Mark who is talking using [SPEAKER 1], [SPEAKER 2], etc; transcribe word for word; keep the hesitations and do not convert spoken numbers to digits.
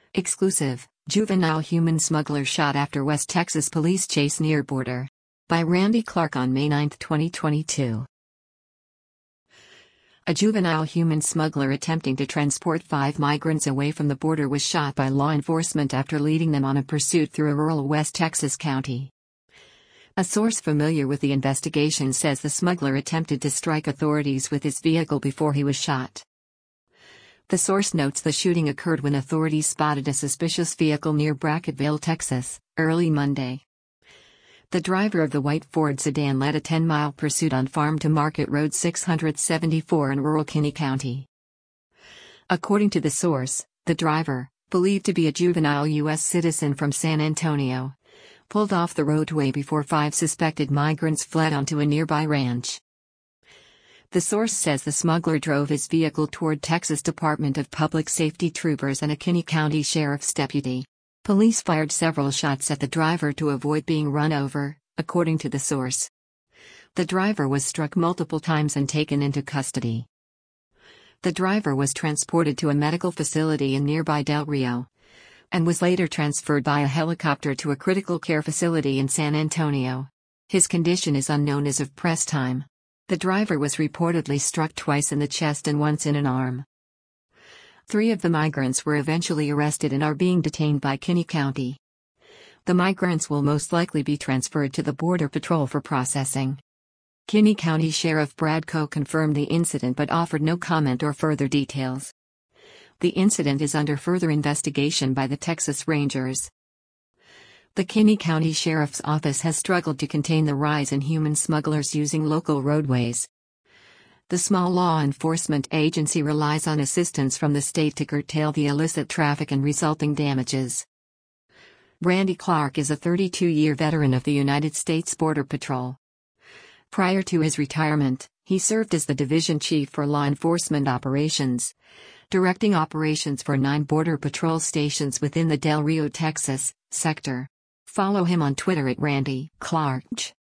[SPEAKER 1] Exclusive, juvenile human smuggler shot after West Texas police chase near border. By Randy Clark on May ninth twenty twenty-two. A juvenile human smuggler attempting to transport five migrants away from the border was shot by law enforcement after leading them on a pursuit through a rural West Texas county. A source familiar with the investigation says the smuggler attempted to strike authorities with his vehicle before he was shot. The source notes the shooting occurred when authorities spotted a suspicious vehicle near Bracketville, Texas, early Monday. The driver of the white Ford sedan led a ten-mile pursuit on Farm to Market Road six seventy-four in rural Kinney County. According to the source, the driver, believed to be a juvenile U S citizen from San Antonio, pulled off the roadway before five suspected migrants fled onto a nearby ranch. The source says the smuggler drove his vehicle toward Texas Department of Public Safety troopers and a Kinney County Sheriff's deputy. Police fired several shots at the driver to avoid being run over, according to the source. The driver was struck multiple times and taken into custody. The driver was transported to a medical facility in nearby Del Rio, and was later transferred by a helicopter to a critical care facility in San Antonio. His condition is unknown as of press time. The driver was reportedly struck twice in the chest and once in an arm. Three of the migrants were eventually arrested and are being detained by Kinney County. The migrants will most likely be transferred to the Border Patrol for processing. Kinney County Sheriff Brad Coe confirmed the incident but offered no comment or further details. The incident is under further investigation by the Texas Rangers. The Kinney County Sheriff's Office has struggled to contain the rise in human smugglers using local roadways. The small law enforcement agency relies on assistance from the state to curtail the illicit traffic and resulting damages. Randy Clark is a thirty-two-year veteran of the United States Border Patrol. Prior to his retirement, he served as the division chief for law enforcement operations, directing operations for nine Border Patrol stations within the Del Rio, Texas, sector. Follow him on Twitter at Randy Clark.